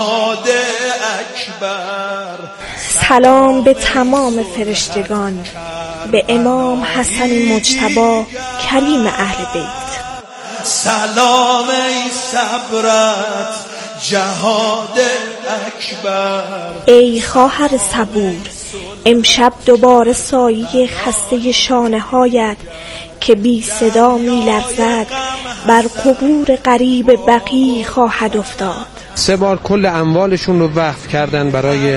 سلام به تمام فرشتگان، به امام حسن مجتبی کریم اهل بیت. سلام ای صبرت جهاد اکبر. ای خواهر صبور، امشب دوباره سایه خسته شانه هایت که بی صدا می لرزد بر قبور غریب بقیع خواهد افتاد. 3 بار کل اموالشون رو وقف کردن برای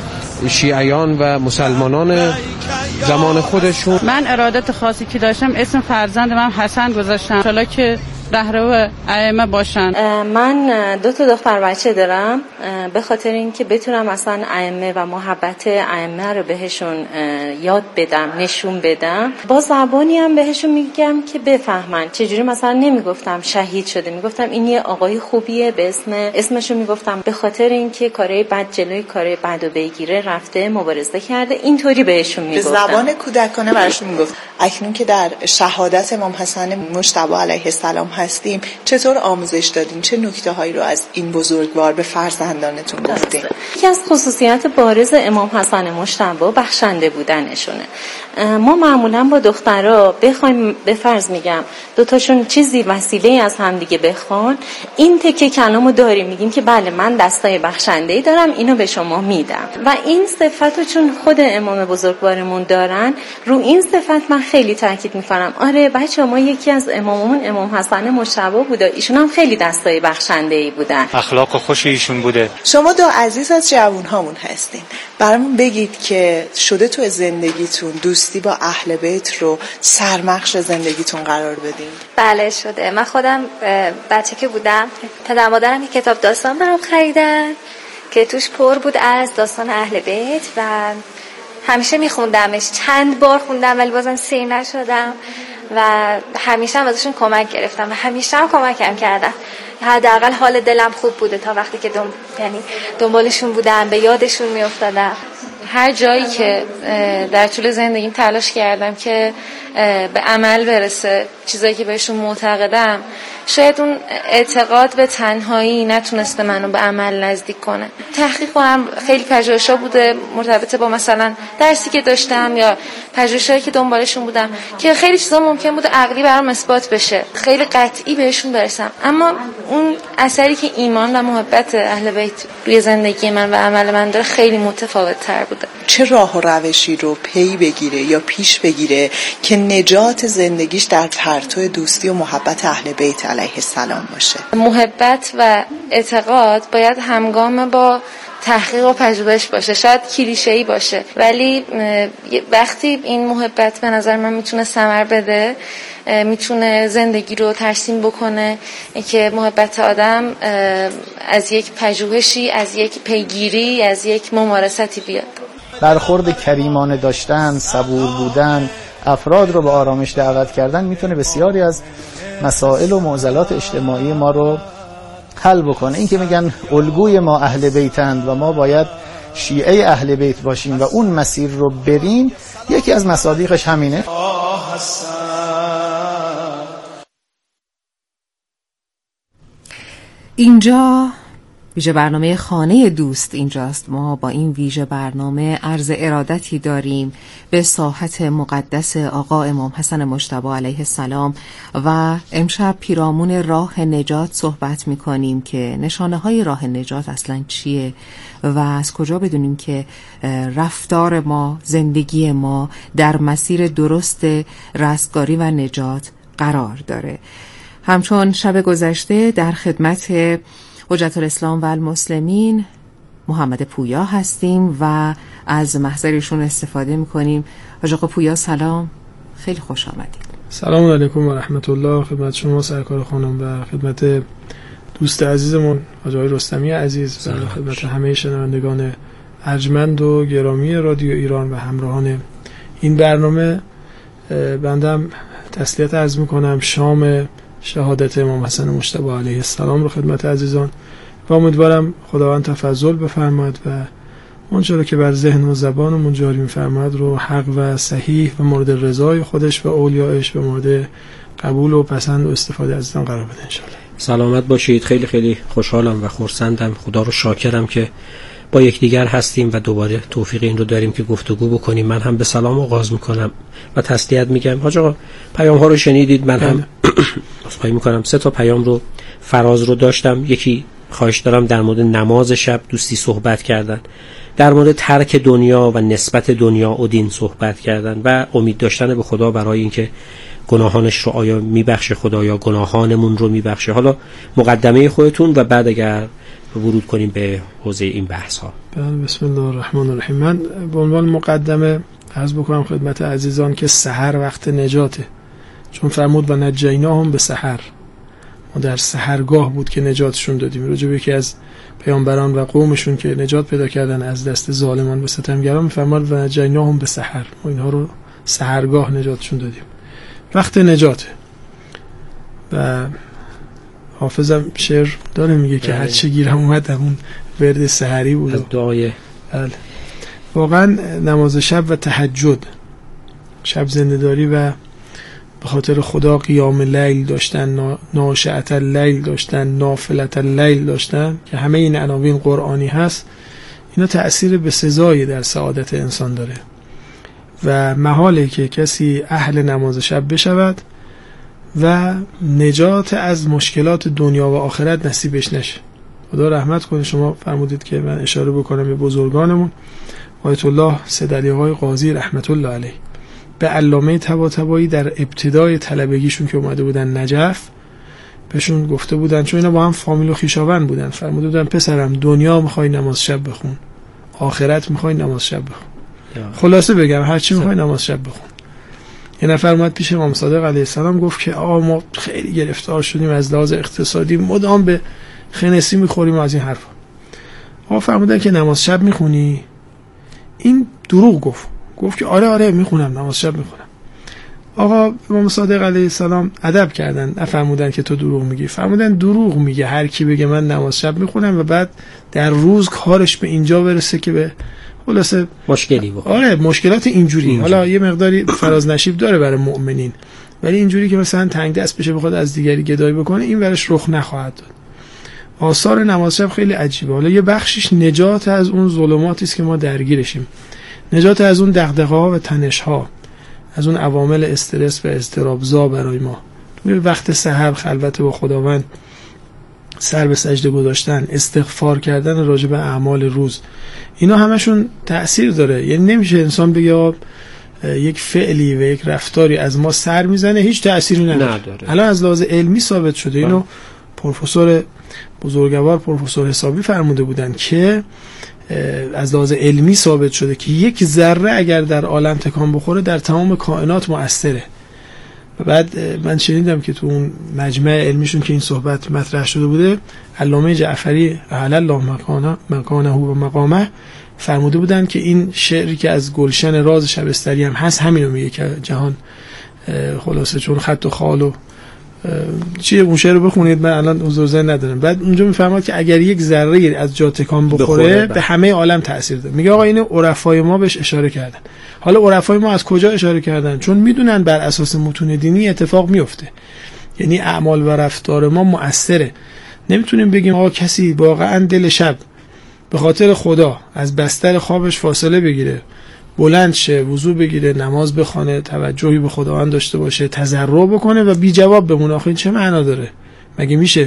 شیعیان و مسلمانان زمان خودشون. من ارادت خاصی که داشتم اسم فرزند من حسن گذاشتم، انشالله که رهرو ائمه باشن. من 2 دختر بچه دارم، به خاطر اینکه بتونم اصلا ائمه و محبت ائمه رو بهشون یاد بدم، نشون بدم. با زبانی هم بهشون میگم که بفهمن. چجوری مثلا نمیگفتم شهید شده، میگفتم این یه آقای خوبیه، به اسمشو میگفتم، به خاطر اینکه کارهای بد جلوی کارهای بد رو بگیره رفته مبارزه کرده، اینطوری بهشون میگفتم. به زبان کودکانه براشون میگفت. اکنون که در شهادت امام حسن مجتبی علیه السلام هستیم، چطور آموزش دادین؟ چه نکته هایی رو از این بزرگوار به فرزندانتون گفتین؟ یکی از خصوصیات بارز امام حسن مجتبی بخشنده بودنشونه. ما معمولا با دخترها بخوایم، به فرض میگم 2 تاشون چیزی وسیله از هم دیگه بخوان، این تکه کلامو داریم، میگیم که بله من دستای بخشنده‌ای دارم، اینو به شما میدم. و این صفتو چون خود امام بزرگوارمون دارن، رو این صفت من خیلی تاکید میکنم. آره بچه‌ها، ما یکی از اماممون امام حسن مجتبی بوده، ایشون هم خیلی دستای بخشنده‌ای بودن، اخلاق خوش ایشون بوده. شما 2 عزیز از جوانهامون هستین، برامون بگید که شده تو زندگیتون دوستی با اهل بیت رو سرمخش زندگیتون قرار بدین؟ بله شده. من خودم بچه که بودم، پدر مادرم یک کتاب داستان برام خریدن که توش پر بود از داستان اهل بیت و همیشه میخوندمش. چند بار خوندم ولی بازم سیر نشدم و همیشه هم ازشون کمک گرفتم و همیشه هم کمکم کردن. حداقل حال دلم خوب بوده تا وقتی که دنبالشون بودم، به یادشون میافتادم. هر جایی که در طول زندگیم تلاش کردم که به عمل برسه چیزایی که بهشون معتقدم، شاید اون اعتقاد به تنهایی نتونسته منو به عمل نزدیک کنه. تحقیق کنم خیلی پژوهش‌ها بوده مرتبط با مثلا درسی که داشتم یا پژوهش‌هایی که دنبالشون بودم که خیلی چیزا ممکن بود عقلی برام اثبات بشه، خیلی قطعی بهشون برسم، اما اون اثری که ایمان و محبت اهل بیت روی زندگی من و عمل من داره خیلی متفاوت‌تر بوده. چه راه و روشی رو پی بگیره یا پیش بگیره که نجات زندگیش در پرتو دوستی و محبت اهل بیت علیه السلام باشه؟ محبت و اعتقاد باید همگام با تحقیق و پژوهش باشه. شاید کلیشه‌ای باشه ولی وقتی این محبت به نظر من میتونه ثمر بده، میتونه زندگی رو ترسیم بکنه که محبت آدم از یک پژوهشی، از یک پیگیری، از یک ممارستی بیاد. برخورد کریمانه داشتن، صبور بودن، افراد رو به آرامش دعوت کردن میتونه بسیاری از مسائل و معضلات اجتماعی ما رو حل بکنه. این که میگن الگوی ما اهل بیتند و ما باید شیعه اهل بیت باشیم و اون مسیر رو بریم، یکی از مصادیقش همینه. اینجا ویژه برنامه خانه دوست اینجاست. ما با این ویژه برنامه عرض ارادتی داریم به ساحت مقدس آقا امام حسن مجتبی علیه السلام و امشب پیرامون راه نجات صحبت میکنیم که نشانه های راه نجات اصلا چیه و از کجا بدونیم که رفتار ما، زندگی ما در مسیر درست رستگاری و نجات قرار داره. همچون شب گذشته در خدمت حجت الاسلام و المسلمین محمد پویا هستیم و از محضرشون استفاده میکنیم. حاج آقا پویا سلام، خیلی خوش آمدید. سلام علیکم و رحمت الله خدمت شما سرکار خانم و خدمت دوست عزیزمون حاج آقای رستمی عزیز و خدمت همه شنوندگان ارجمند و گرامی رادیو ایران و همراهان این برنامه. بندم تسلیت عرض میکنم شام شهادت امام حسن مجتبی علیه السلام رو خدمت عزیزان و امیدوارم خداوند تفضل بفرماید و اونچه رو که بر ذهن و زبانمون جاری می‌فرماید رو حق و صحیح و مورد رضای خودش و اولیاءش به مورد قبول و پسند و استفاده عزیزان قرار بده ان شاءالله. سلامت باشید. خیلی خیلی خوشحالم و خرسندم، خدا رو شاکرم که با یکدیگر هستیم و دوباره توفیق این رو داریم که گفتگو بکنیم. من هم به سلام آغاز میکنم و تسلیت میگم. حاج آقا پیام ها رو شنیدید، من هم عذرخواهی میکنم 3 پیام رو فراز رو داشتم. یکی خواهش دارم در مورد نماز شب، دوستی صحبت کردن، در مورد ترک دنیا و نسبت دنیا و دین صحبت کردن و امید داشتن به خدا برای اینکه گناهانش رو آیا میبخشه خدا یا گناهانمون رو میبخشه. حالا مقدمه خودتون و بعد اگر ورود کنیم به حوزه این بحث ها. بسم الله الرحمن الرحیم. من به عنوان مقدمه عرض بکنم خدمت عزیزان که سحر وقت نجاته، چون فرمود و نجیناهم به سحر، ما در سحرگاه بود که نجاتشون دادیم. راجع به یکی از پیامبران و قومشون که نجات پیدا کردن از دست ظالمان و ستمگران فرمود و نجیناهم به سحر، ما اینها رو سحرگاه نجاتشون دادیم، وقت نجاته. و حافظم شعر داره میگه که هر چه گیرم اومد همون ورد سحری بود از دعای. واقعا نماز شب و تهجد، شب زنده‌داری و به خاطر خدا قیام لیل داشتن، ناشئة اللیل داشتن، نافلة اللیل داشتن که همه این عناوین قرآنی هست، اینا تأثیر به سزایی در سعادت انسان داره و محاله که کسی اهل نماز شب بشود و نجات از مشکلات دنیا و آخرت نصیبش نشه. خدا رحمت کنه. شما فرمودید که من اشاره بکنم به بزرگانمون، آیت الله سید علی آقای قاضی رحمت الله علیه به علامه طباطبایی در ابتدای طلبگیشون که اومده بودن نجف بهشون گفته بودن، چون اینا با هم فامیل و خویشاوند بودن، فرموده بودن پسرم دنیا میخوای نماز شب بخون، آخرت میخوای نماز شب بخون. خلاصه بگم هر چی میخوای نماز شب بخون. یه نفر اومد پیش امام صادق علیه السلام گفت که آقا ما خیلی گرفتار شدیم از لحاظ اقتصادی، مدام به خنسی میخوریم از این حرفا. آقا فرمودن که نماز شب میخونی؟ این دروغ گفت که آره میخونم، نماز شب میخونم. آقا امام صادق علیه السلام ادب کردن، نفرمودن که تو دروغ میگی، فرمودن دروغ میگه هر کی بگه من نماز شب میخونم و بعد در روز کارش به اینجا برسه که به خلاصه مشکلی بکنه. آره مشکلات اینجوری. حالا یه مقداری فراز نشیب داره برای مؤمنین، ولی اینجوری که مثلا تنگ دست بشه بخواد از دیگری گدایی بکنه، این ورش رخ نخواهد داد. آثار نماز شب خیلی عجیبه. حالا یه بخشش نجات از اون ظلماتی است که ما درگیرشیم، نجات از اون دغدغه‌ها و تنش‌ها، از اون عوامل استرس و اضطراب‌زا برای ما. وقت سحر خلوت با خداوند، سر به سجده گذاشتن، استغفار کردن راجع به اعمال روز، اینا همشون تأثیر داره. یعنی نمیشه انسان بگه یک فعلی و یک رفتاری از ما سر میزنه هیچ تأثیری نداره. الان از لحاظ علمی ثابت شده. اینو پروفسور بزرگوار پروفسور حسابی فرموده بودن که از لحاظ علمی ثابت شده که یک ذره اگر در عالم تکان بخوره در تمام کائنات مؤثره. و بعد من شنیدم که تو اون مجمع علمیشون که این صحبت مطرح شده بوده، علامه جعفری اعلی الله مکانه و مقامه فرموده بودن که این شعری که از گلشن راز شبستری هم هست همینو میگه که جهان خلاصه چون خط و خال و چیه اون شعر رو بخونید، من الان حضور ذهن ندارم. بعد اونجا میفرماد که اگر یک ذره از جا تکان بخوره به همه عالم تأثیر داره. میگه آقا اینو عرفای ما بهش اشاره کردن. حالا عرفای ما از کجا اشاره کردن؟ چون میدونن بر اساس متون دینی اتفاق میفته، یعنی اعمال و رفتار ما مؤثره. نمیتونیم بگیم آقا کسی واقعا دل شب به خاطر خدا از بستر خوابش فاصله بگیره، بلند شه، وضو بگیره، نماز بخونه، توجهی به خداوند داشته باشه، تضرع بکنه و بی جواب بمونه. آخه این چه معنا داره؟ مگه میشه؟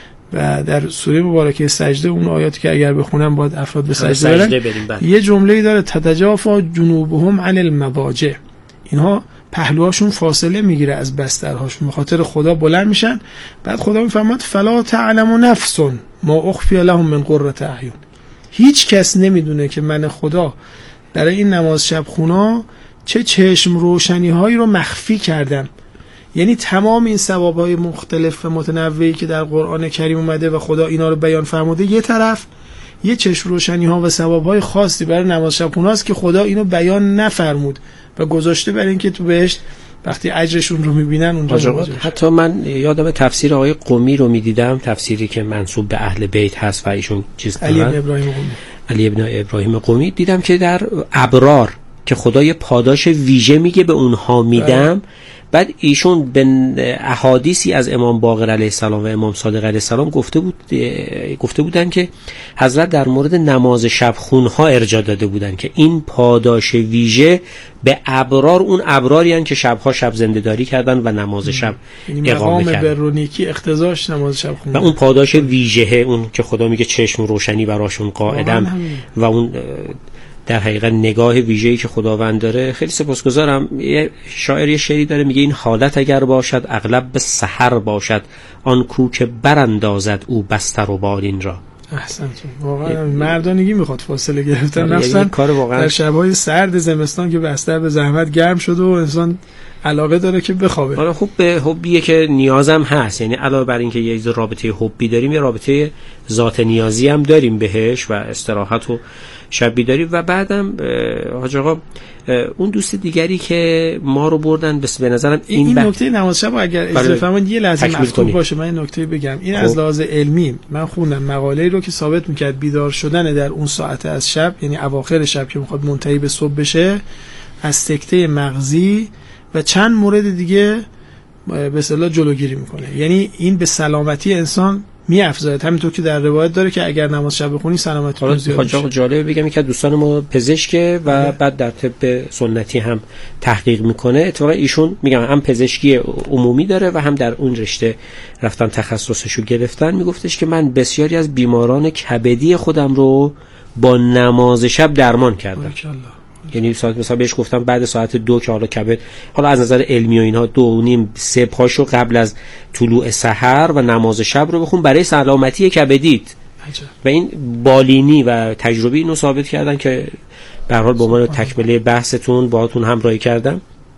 و در سوره مبارکه سجده اون آیاتی که اگر بخونم باید افراد به سجده برن، یه جمله‌ای داره تتجافا جنوبهم عن المضاجع، اینها پهلوهاشون فاصله میگیره از بسترهاشون، به خاطر خدا بلند میشن. بعد خدا میفرماد فلا تعلم نفس ما اخفی لهم من قرة اعین، هیچ کس نمیدونه که من خدا برای این نماز شب خونا چه چشم روشنی هایی رو مخفی کردم. یعنی تمام این ثواب‌های مختلف و متنوعی که در قرآن کریم اومده و خدا اینا رو بیان فرموده، یه طرف یه چشم روشنی ها و ثواب‌های خاصی برای نماز شب خوناست که خدا اینو بیان نفرمود و گذاشته برای اینکه تو بهشت وقتی اجرشون رو میبینن اونجا. حتی من یادم تفسیر آقای قمی رو میدیدم، تفسیری که منسوب به اهل بیت هست و ایشون چیز علی ابن ابراهیم قمی، دیدم که در ابرار که خدا یه پاداش ویژه میگه به اونها میدم، بعد ایشون به احادیثی از امام باقر علیه السلام و امام صادق علیه السلام گفته بودن که حضرت در مورد نماز شب خونها ارجاع داده بودن که این پاداش ویژه به ابرار، اون ابراری هستند که شبها شب زنده‌داری کردن و نماز شب اقامه کردن. مقام برونیکی اقتضاش نماز شب خون و اون پاداش ویژه، اون که خدا میگه چشم روشنی براشون قائدم و اون در حقیقت نگاه ویژه‌ای که خداوند داره. خیلی سپاسگزارم. یه شاعر یه شعری داره میگه این حالت اگر باشد اغلب به سحر باشد، آن کو که براندازد او بستر و بالین را. احسنتون. واقعا مردانگی میخواد فاصله گرفتن نفسن در شب‌های سرد زمستان که بستر به زحمت گرم شده و انسان علاقه داره که بخوابه. حالا خوب به حبیه که نیازم هست، یعنی علاوه بر این که یه رابطه حبی داریم، یه رابطه ذات نیازی هم داریم بهش و استراحت و شب بیداری. و بعدم حاج آقا اون دوست دیگری که ما رو بردن به نظرم این نکته نماز شب اگر اجازه فرمایید یه لحظه مفتوح باشه من این نکته بگم. این از لحاظ علمی من خوندم مقاله‌ای رو که ثابت می‌کرد بیدار شدن در اون ساعت از شب، یعنی اواخر شب که می‌خواد منتهی به صبح بشه، از سکته مغزی و چند مورد دیگه به اصطلاح جلوگیری میکنه. یعنی این به سلامتی انسان میافزاید، همینطور که در روایت داره که اگر نماز شب بخونی سلامتی رو زیاد میشه. جالبه بگم که دوستان ما پزشکه و بعد در طب سنتی هم تحقیق میکنه. اتفاقا ایشون میگم هم پزشکی عمومی داره و هم در اون رشته رفتن تخصصشو گرفتن. میگفتش که من بسیاری از بیماران کبدی خودم رو با نماز شب درمان کردم. یعنی ساعت مثلا بهش گفتم بعد ساعت 2 که حالا کبد، حالا از نظر علمی و اینها 2:30 پاشو قبل از طلوع سحر و نماز شب رو بخون برای سلامتی کبدیت. و این بالینی و تجربی اینو ثابت کردن که به هر حال به عنوان تکمله بحثتون باهاتون همراهی کردم.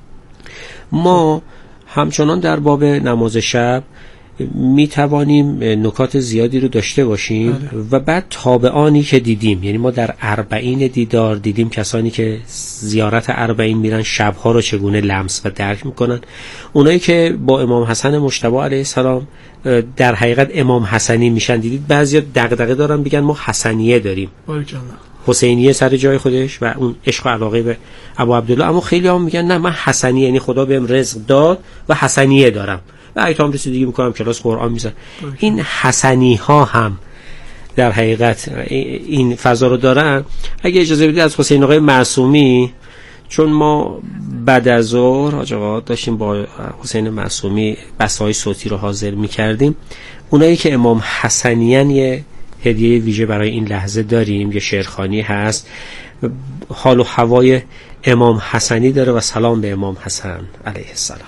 ما همچنان در باب نماز شب می توانیم نکات زیادی رو داشته باشیم و بعد تابعانی که دیدیم، یعنی ما در 40 دیدار دیدیم کسانی که زیارت 40 میرن شبها رو چگونه لمس و درک میکنن. اونایی که با امام حسن مجتبی علیه السلام در حقیقت امام حسنی میشن دیدید. بعضیا دغدغه دارن بگن ما حسنیه داریم، حسینیه سر جای خودش و اون عشق و علاقه به ابو عبدالله، اما خیلی هم میگن نه من حسنیه، یعنی خدا بهم رزق داد و حسنیه دارم و ایتام رسیدگی میکنم کلاس قرآن میزن. این حسنی ها هم در حقیقت این فضا رو دارن. اگه اجازه بدید از حسین آقای معصومی، چون ما بعد از ظهر حاج آقا داشتیم با حسین معصومی بثای صوتی رو حاضر میکردیم، اونایی که امام حسنیان یه هدیه ویژه برای این لحظه داریم، یه شعرخوانی هست حال و هوای امام حسنی داره و سلام به امام حسن علیه السلام.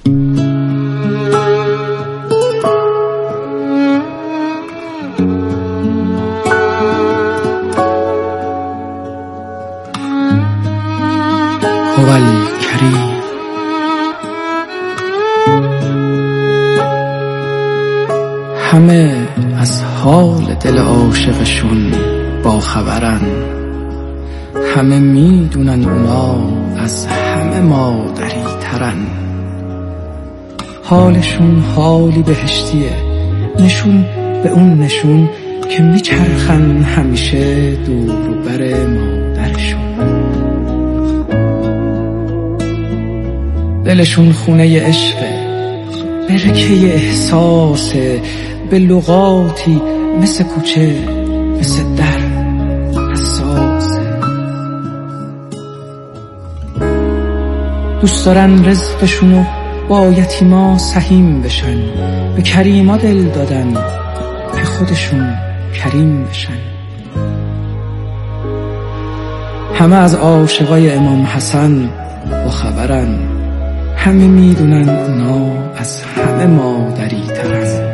کریم همه از حال دل عاشقشون با خبرن، همه میدونن اونا از همه مادری ترن، حالشون حالی بهشتیه، نشون به اون نشون که میچرخن همیشه دور بر مادرشون، دلشون خونه عشقه، برکه احساسه، به لغاتی مثل کوچه مثل در حساسه، دوست دارن رزقشونو با یتیما سهیم بشن، به کریما دل دادن که خودشون کریم بشن، همه از عاشقای امام حسن با خبرن، همه میدونن اونا از همه مادری ترن،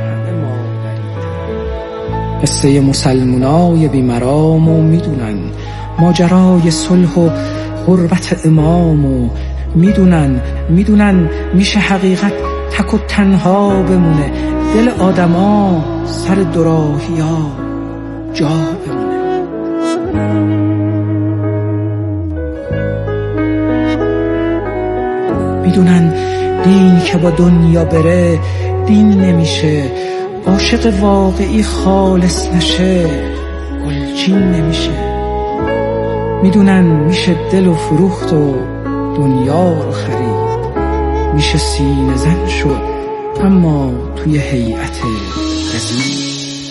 قصه مسلمونای بیمرامو میدونن، ماجرای صلح و غربت امامو میدونن میشه حقیقت تک و تنها بمونه، دل آدما سر دوراهیا جا بمونه، میدونن دین که با دنیا بره دین نمیشه، عاشق واقعی خالص نشه گلچین نمیشه، میدونن میشه دل و فروخت و دنیا رو خرید، میشه سینه زن شد اما توی هیئت قضیه.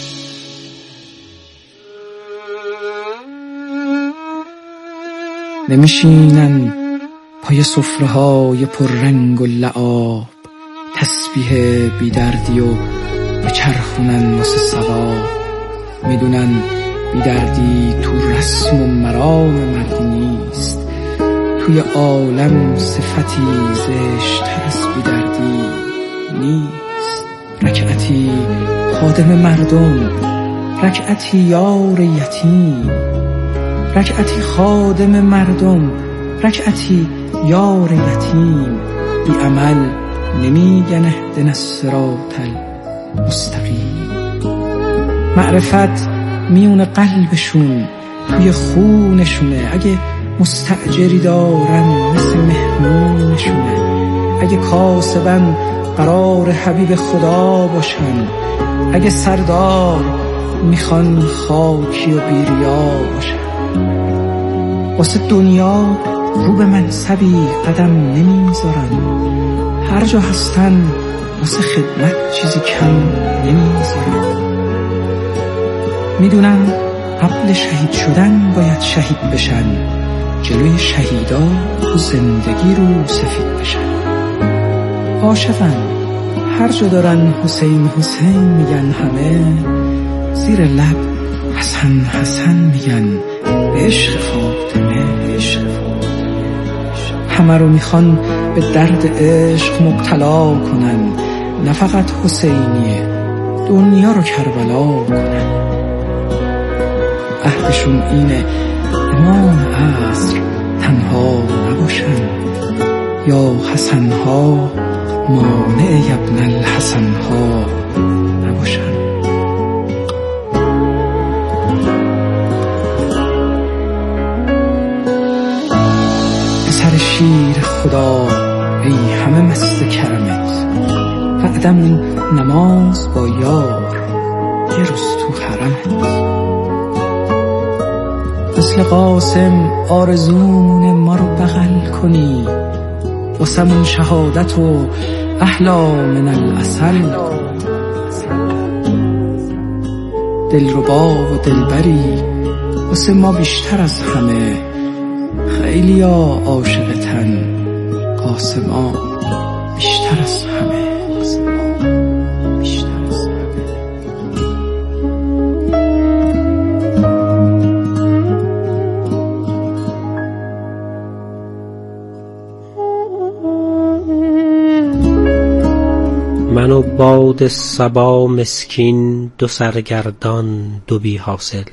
نمیشینن پای سفره‌های پررنگ و لعاب، تسبیح بیدردی و بچرخونن واسه ثواب. میدونن بیدردی تو رسم و مرام مردی نیست، توی عالم صفتی زشت‌تر از بیدردی نیست. رکعتی خادم مردم، رکعتی یار یتیم، رکعتی خادم مردم، رکعتی یار یتیم. بی عمل نمیگن اهدنا الصراط المستقیم. معرفت میون قلبشون توی خونشونه، اگه مستأجری دارن مثل مهمونشونه، اگه کاسبن قرار حبیب خدا باشن، اگه سردار میخوان خاکی و بیریا باشن. واسه دنیا رو به منصبی قدم نمیذارن، هر جا هستن واسه خدمت چیزی کم نمیذارن. میدونن قبل شهید شدن باید شهید بشن، جلوی شهیدا تو زندگی رو سفید بشن. عاشقن هر جا دارن حسین حسین میگن، همه زیر لب حسن حسن میگن، به عشق فاطمه به عشق فاطمه. همه رو میخوان به درد عشق مبتلا کنن، نه فقط حسینیه دنیا رو کربلا کنن. عهدشون اینه امام عصر تنها نباشن، یا حسنها مانع ابن الحسنها نباشن. پسر شیر خدا ای همه مست کرمت، بعدم نماز با یار یه روز تو حرمت. مثل قاسم آرزومون ما رو بغل کنی، واسمون شهادت و احلا من العسل. دلربا و دلبری واسه ما بیشتر از همه، خیلی ها عاشقتن قاسما بیشتر از همه. من و باد صبا مسکین دو سرگردان دو بی حاصل.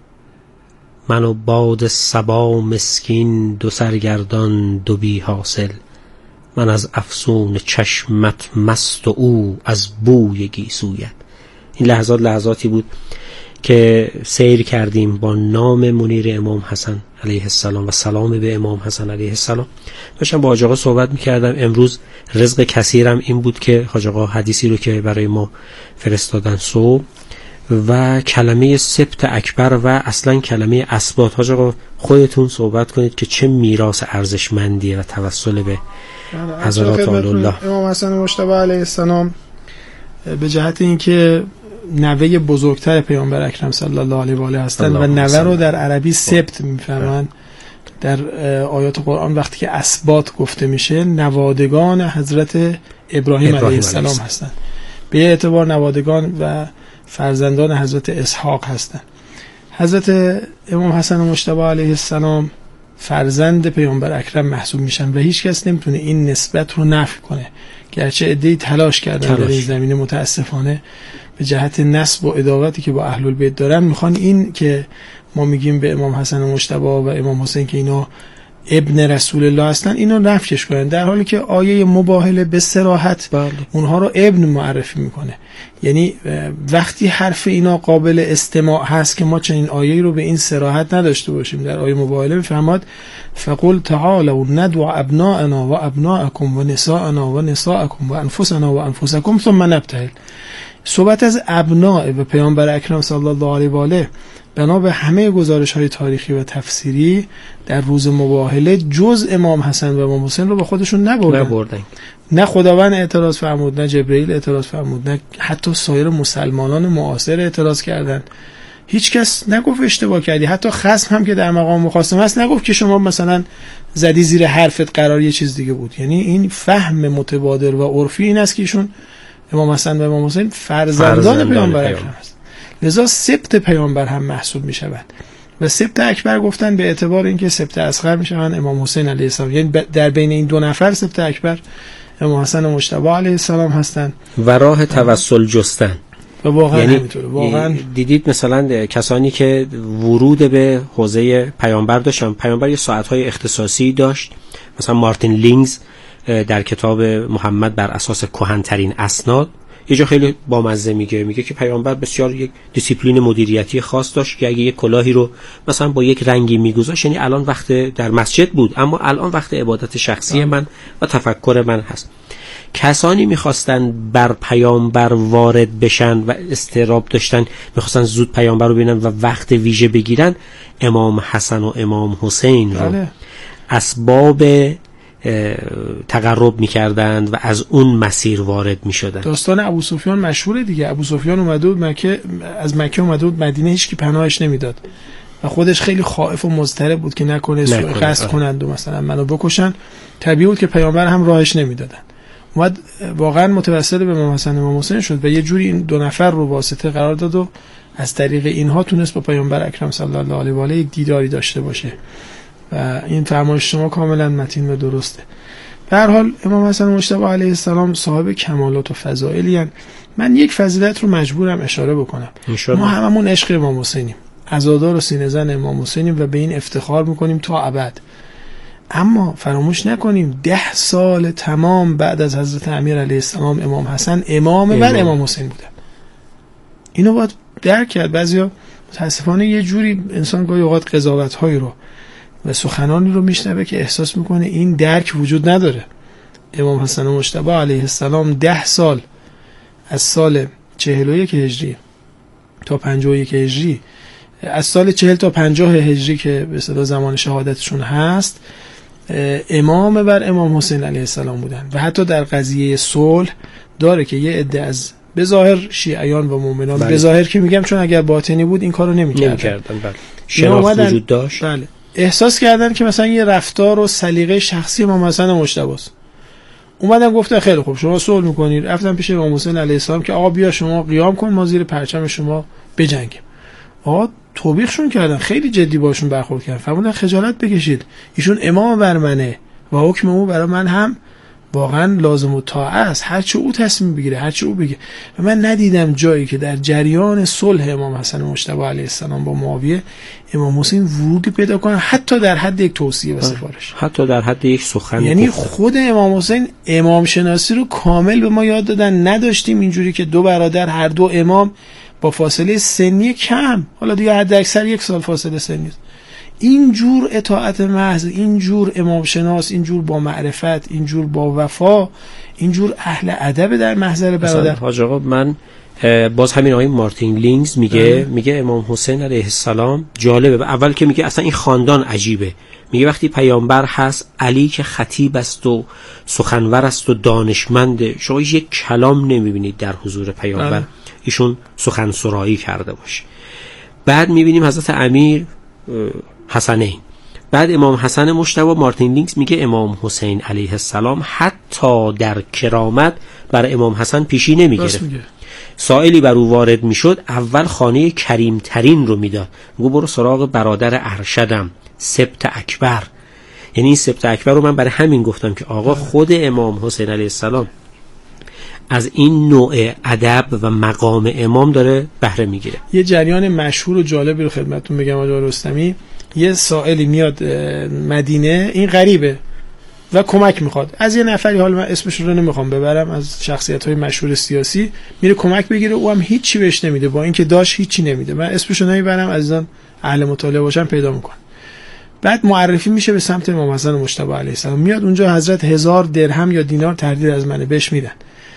من و باد صبا مسکین دو سرگردان دو بی حاصل. من از افسون چشمت مست و او از بوی گیسویت. این لحظاتی بود که سیر کردیم با نام منیر امام حسن علیه السلام و سلام به امام حسن علیه السلام. داشتم با حاج آقا صحبت می‌کردم. امروز رزق کثیرم این بود که حاج آقا حدیثی رو که برای ما فرستادن صبح و کلمه سبت اکبر و اصلا کلمه اسبات، حاج آقا خودتون صحبت کنید که چه میراث ارزشمندیه و توسل به حضرات الله امام حسن مجتبی علیه السلام به جهت اینکه نوه بزرگتر پیامبر اکرم صلی الله علیه و آله هستند و نوه رو در عربی سبت میفهمن. در آیات قرآن وقتی که اسبات گفته میشه نوادگان حضرت ابراهیم علیه السلام هستند، به اعتبار نوادگان و فرزندان حضرت اسحاق هستند. حضرت امام حسن مجتبی علیه السلام فرزند پیامبر اکرم محسوب میشن و هیچ کس نمیتونه این نسبت رو نفی کنه، گرچه عده‌ای تلاش کردن در این زمینه متاسفانه به جهت نسب و عداوتی که با اهل البیت دارن میخوان این که ما میگیم به امام حسن مجتبی و امام حسین که اینا ابن رسول الله هستن اینو نفیش کنن، در حالی که آیه مباهله به صراحت اونها رو ابن معرفی میکنه. یعنی وقتی حرف اینا قابل استماع هست که ما چنین آیه‌ای رو به این صراحت نداشته باشیم. در آیه مباهله میفرماد فقل تعالوا ندعو ابناءنا و ابناءکم و نساءنا و نساءکم و انفسنا و انفسکم ثم نبتهل. صحبت از ابناء و پیامبر اکرم صلی الله علیه و آله بنا به همه گزارش‌های تاریخی و تفسیری در روز مباهله جز امام حسن و امام حسین رو با خودشون نبردن. نه خداوند اعتراض فرمود، نه جبرئیل اعتراض فرمود، نه حتی سایر مسلمانان معاصر اعتراض کردن. هیچ کس نگفت اشتباه کردی. حتی خصم هم که در مقام مخاصمه است نگفت که شما مثلا زدی زیر حرفت، قرار یه چیز دیگه بود. یعنی این فهم متبادر و عرفی این است که ایشون امام حسن و امام حسین فرزندان پیامبر اکرم است. لذا سبط پیامبر هم محسوب می شود و سبط اکبر گفتن به اعتبار اینکه سبط اصغر می شوند امام حسین علیه السلام. یعنی در بین این دو نفر سبط اکبر امام حسن مجتبی علیه السلام هستند و راه توسل جستن. و واقعا یعنی همینطوره. واقعا دیدید مثلا کسانی که ورود به حوزه پیامبر داشتن، پیامبر یه ساعت‌های اختصاصی داشت. مثلا مارتین لینگز در کتاب محمد بر اساس کهن‌ترین اسناد یه جا خیلی بامزه میگه که پیامبر بسیار یک دیسیپلین مدیریتی خاص داشت که اگه یک کلاهی رو مثلا با یک رنگی میگذاشت، یعنی الان وقت در مسجد بود اما الان وقت عبادت شخصی من و تفکر من هست. کسانی میخواستن بر پیامبر وارد بشن و استعراب داشتن، میخواستن زود پیامبر رو ببینن و وقت ویژه بگیرن، امام حسن و امام حسین رو اسباب تقرب می‌کردند و از اون مسیر وارد می‌شدند. داستان ابو سفیان مشهوره دیگه. ابو سفیان اومده بود مکه، از مکه اومده بود مدینه، هیچ کی پناهش نمیداد و خودش خیلی خائف و مضطرب بود که نکنه سوء قصد کنند و مثلا منو بکشن. طبیعی بود که پیامبر هم راهش نمیدادن. اومد واقعا متوسل به امام حسن و امام حسین شد و یه جوری این دو نفر رو واسطه قرار داد و از طریق اینها تونست با پیامبر اکرم صلی الله علیه و آله یک دیداری داشته باشه. و این فرمایش شما کاملا متین و درسته. به هر حال امام حسن مجتبی علیه السلام صاحب کمالات و فضائلی هستند. من یک فضیلت رو مجبورم اشاره بکنم. ما هممون عشق امام حسینیم، عزادار و سینه‌زن امام حسینیم و به این افتخار میکنیم تا ابد. اما فراموش نکنیم 10 سال تمام بعد از حضرت امیر علیه السلام امام حسن امام بر امام حسین بودن. اینو باید درک کرد. بعضیا متاسفانه یه جوری انسان گاهی اوقات قضاوت‌هایی رو و سخنانی رو میشنوه که احساس میکنه این درک وجود نداره. امام حسن مجتبی علیه السلام 10 سال از سال 41 هجری تا 51 هجری، از سال 40 تا 50 هجری که به اصطلاح زمان شهادتشون هست، امام بر امام حسین علیه السلام بودن و حتی در قضیه صلح داره که یه عده از به ظاهر شیعیان و مؤمنان، به ظاهر که میگم چون اگر باطنی بود این کارو نمی‌کردن. بله. شناخت وجود داشت. بله. احساس کردن که مثلا یه رفتار و سلیقه شخصی امام حسن مجتبی است. اومدن گفتن خیلی خوب شما صلح می‌کنید. رفتن پیش امام حسین علیه السلام که آقا بیا شما قیام کن، ما زیر پرچم شما بجنگیم. آقا توبیخشون کردن، خیلی جدی باشون برخورد کردن. فرمودن خجالت بکشید، ایشون امام بر منه و حکم او برای من هم واقعا لازم و طاعه است. هرچی او تصمیم بگیره، هرچی او بگه. و من ندیدم جایی که در جریان صلح امام حسن مجتبی علیه السلام با معاویه امام حسین ورودی پیدا کنه، حتی در حد یک توصیه و سفارش، حتی در حد یک سخن. یعنی خود امام حسین امام شناسی رو کامل به ما یاد دادن. نداشتیم اینجوری که دو برادر هر دو امام با فاصله سنی کم، حالا دیگه حد اکثر 1 سال فاصله سنی است. اینجور اطاعت محض، اینجور امام شناس، اینجور با معرفت، اینجور با وفا، اینجور اهل ادب در محضر برادر. حاج آقا من باز همین آقای مارتین لینگز میگه امام حسین علیه السلام جالبه. اول که میگه اصلا این خاندان عجیبه. میگه وقتی پیامبر هست، علی که خطیب است و سخنور است و دانشمنده، شما یک کلام نمیبینید در حضور پیامبر ایشون سخن سرایی کرده باشه. بعد میبینیم حضرت امیر حسنین، بعد امام حسن مجتبی. مارتین لینگز میگه امام حسین علیه السلام حتی در کرامت بر امام حسن پیشی نمیگرفت. سائلی بر او وارد میشد اول خانه کریم ترین رو میداد، میگه برو سراغ برادر ارشدم سبط اکبر. یعنی این سبط اکبر رو من برای همین گفتم که آقا خود امام حسین علیه السلام از این نوع ادب و مقام امام داره بهره میگیره. یه جریان مشهور و جالبی رو خدمتتون بگم آقای رستمی. یه سائلی میاد مدینه، این غریبه و کمک میخواد از یه نفری، حالا من اسمش رو نمیخوام ببرم، از شخصیت‌های مشهور سیاسی، میره کمک بگیره، او هم هیچی بهش نمیده، با اینکه داشت هیچی نمیده. من اسمش رو نمیبرم، عزیزان اهل مطالعه باشن پیدا میکنن. بعد معرفی میشه به سمت امام حسن مجتبی علیه السلام، میاد اونجا حضرت 1000 درهم یا دینار تردید از منه بهش میدن.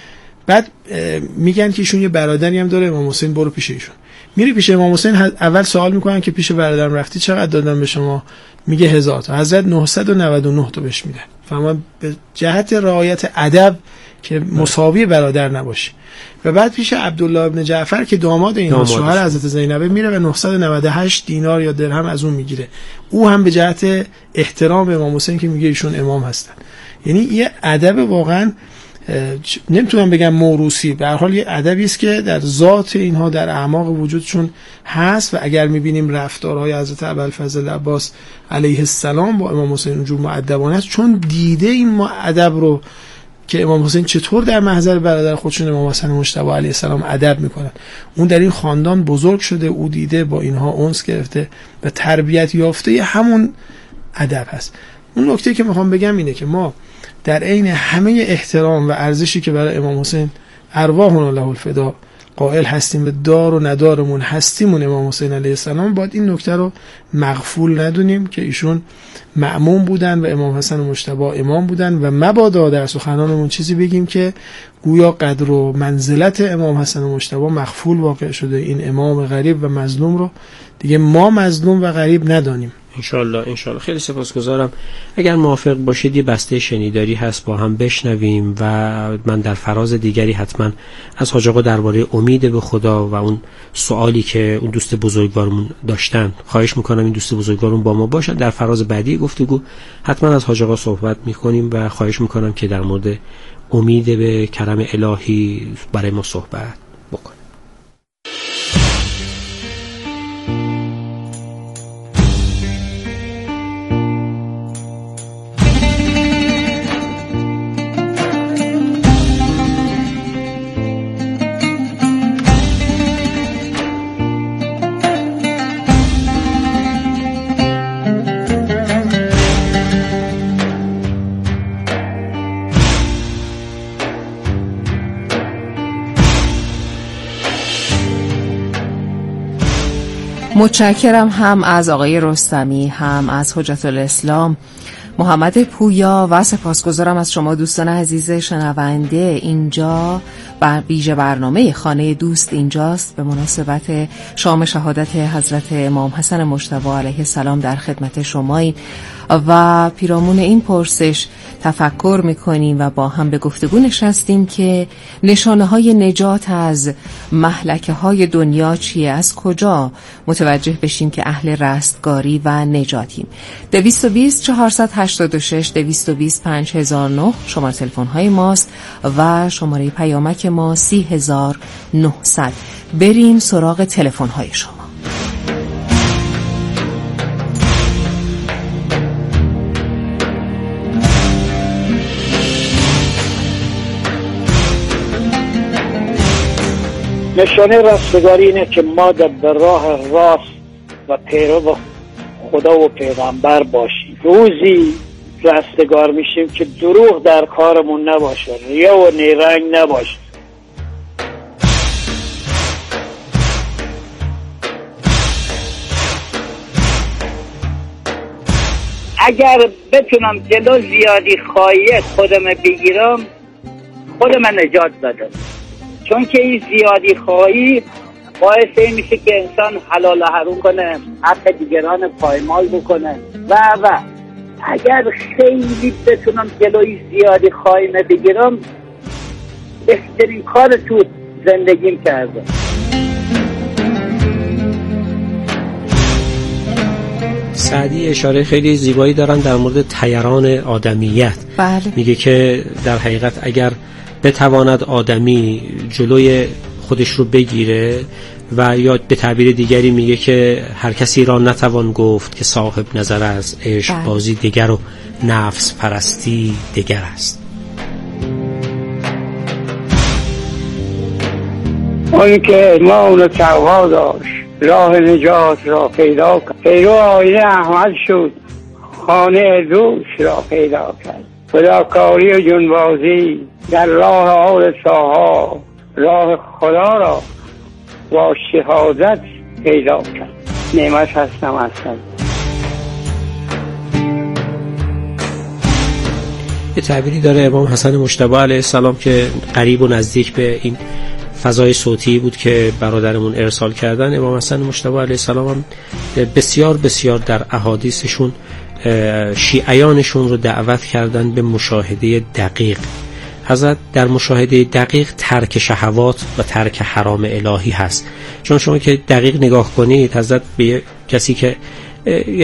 بعد میگن که ایشون یه برادری هم داره، امام حسین برو پیش ایشون. میری پیش امام حسین، اول سوال میکنن که پیش برادرم رفتی چقدر دادن به شما؟ میگه 1000 تا. حضرت 999 تا بهش میدن. فهمم به جهت رعایت ادب که مساوی برادر نباشه. و بعد پیش عبدالله ابن جعفر که داماد این شوهر حضرت زینبه میره و 998 دینار یا درهم از اون میگیره. او هم به جهت احترام امام حسین که میگه ایشون امام هستن. یعنی یه ادب واقعا نمیتونم بگم موروثی، به هر حال یه ادبی است که در ذات اینها در اعماق وجودشون هست. و اگر میبینیم رفتارهای حضرت ابوالفضل عباس علیه السلام با امام حسین اونجور مؤدبانه است، چون دیده این ادب رو که امام حسین چطور در محضر برادر خودشون امام حسن مجتبی علیه السلام ادب میکنن. اون در این خاندان بزرگ شده، او دیده با اینها انس گرفته و تربیت یافته همون ادب هست. اون نکته که میخوام بگم اینه که ما در عین همه احترام و ارزشی که برای امام حسین ارواحنا له الفدا قائل هستیم و دار و ندارمون هستیمون امام حسین علیه السلام، باید این نکته رو مغفول ندونیم که ایشون مأموم بودن و امام حسن مجتبی امام بودن و مبادا در سخنانمون چیزی بگیم که گویا قدر و منزلت امام حسن مجتبی مغفول واقع شده. این امام غریب و مظلوم رو دیگه ما مظلوم و غریب ندانیم. انشالله. خیلی سپاسگزارم. اگر موافق باشید یه بسته شنیداری هست با هم بشنویم و من در فراز دیگری حتما از حاج آقا درباره امید به خدا و اون سوالی که اون دوست بزرگوارمون داشتن خواهش میکنم این دوست بزرگوارمون با ما باشن. در فراز بعدی گفتگو حتما از حاج آقا صحبت میکنیم و خواهش میکنم که در مورد امید به کرم الهی برای ما صحبت بکن. متشکرم هم از آقای رستمی هم از حجت الاسلام محمد پویا و سپاسگزارم از شما دوستان عزیز شنونده. اینجا بر ویژه برنامه خانه دوست اینجاست به مناسبت شام شهادت حضرت امام حسن مجتبی علیه السلام در خدمت شماییم و پیرامون این پرسش تفکر میکنیم و با هم به گفتگو نشستیم که نشانه های نجات از مهلکه های دنیا چیه، از کجا متوجه بشیم که اهل رستگاری و نجاتیم. 220 486 220 5009 شماره تلفن های ماست و شماره پیامک ما 30900. بریم سراغ تلفن های شما. نشانه رستگاری اینه که ما در راه راست و پیرو خدا و پیغمبر باشیم. روزی رستگار میشیم که دروغ در کارمون نباشه، ریا و نیرنگ نباشه. اگر بتونم جلو زیادی خواهی خودم بگیرم خودم نجات بدم، چون که این زیادی خواهی باعث این میشه که انسان حلال و حرام کنه، حق دیگران پایمال بکنه و اگر خیلی بتونم جلوی زیادی خواهی بگیرم بهترین کار تو زندگیم کردم. سعدی اشاره خیلی زیبایی دارن در مورد طیران آدمیت. بله. میگه که در حقیقت اگر بتواند آدمی جلوی خودش رو بگیره و یا به تعبیر دیگری میگه که هر کسی را نتوان گفت که صاحب نظر از عشق بازی دیگر و نفس پرستی دیگر است. اون که ایمان و تقوا داشت راه نجات را پیدا کرد، پیرو آیین احمد شد خانه دوست را پیدا کرد. فداکاری و جنبازی در راه آل ساها راه خدا را با شهادت پیدا کرد. نعمت هستم. یه تعبیری داره امام حسن مجتبی علیه السلام که قریب و نزدیک به این فضای صوتی بود که برادرمون ارسال کردن. امام حسن مجتبی علیه السلام هم بسیار بسیار در احادیثشون شیعیانشون رو دعوت کردن به مشاهده دقیق. حضرت در مشاهده دقیق ترک شهوات و ترک حرام الهی هست. چون شما که دقیق نگاه کنید، حضرت به کسی که